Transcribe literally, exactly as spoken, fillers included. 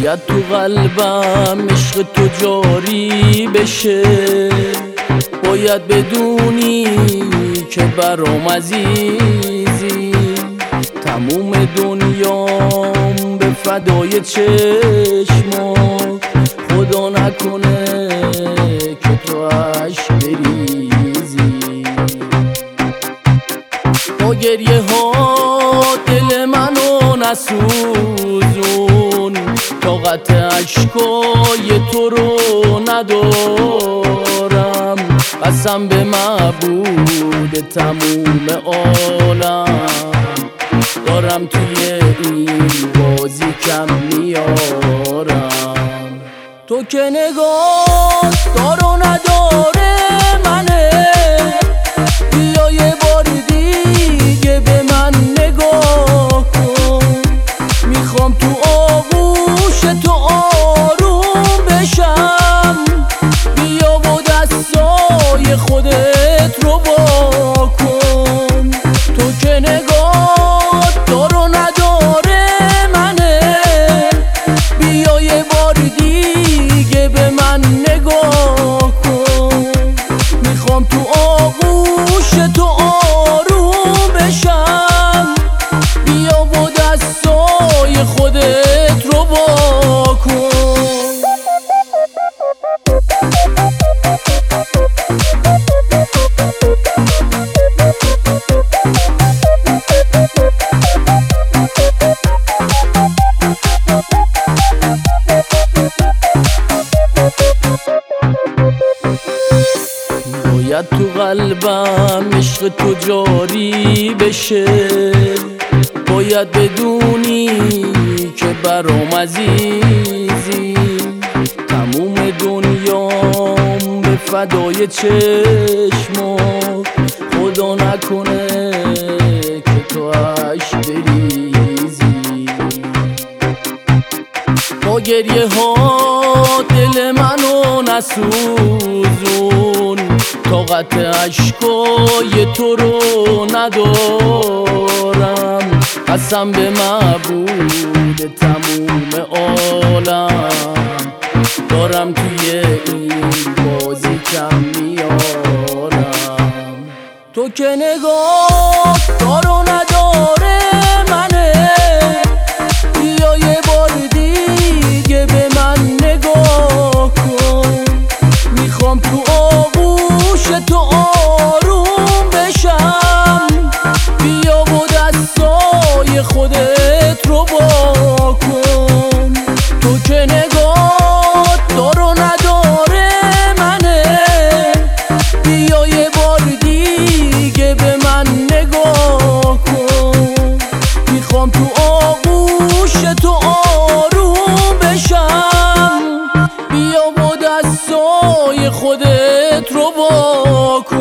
باید تو قلبم عشق تو جاری بشه، باید بدونی که برام عزیزی، تموم دنیام به فدای چشمات، خدا نکنه که تو عشق بریزی. با گریه ها دل منو نسوزون، طاقت عشقای تو رو ندارم، قسم به معبود تموم عالم، دارم توی این بازی کم میارم. تو که نگاه دار و نداره منه، بیا یه بار دیگه به من نگاه کن، میخوام تو آغوش تو آروم بشم، بیا و دستای خودت رو وا کن. تو که نگاه دار و نداره منه، بیا یه بار دیگه به من نگاه کن، میخوام تو آغوش تو آروم بشم، بیا و دستای خودت رو وا کن. باید تو قلبم عشق تو جاری بشه، باید بدونی که برام عزیزی، تموم دنیام به فدای چشمات، خدا نکنه که تو عشق بریزی. با گریه ها دل منو نسوزون، طاقت عشقای تو رو ندارم، قسم به معبود تموم عالم، دارم توی این بازی کم میارم. تو که نگاه دار و نداره منه، بیا یه بار دیگه به من نگاه کن، میخوام تو آغوش تو آروم بشم، بیا و دستای خودت رو وا کن. تو که نگاه دار و نداره منه، بیا یه بار دیگه به من نگاه کن، میخوام تو آغوش تو آروم بشم، بیا و دستای خودت رو وا کن.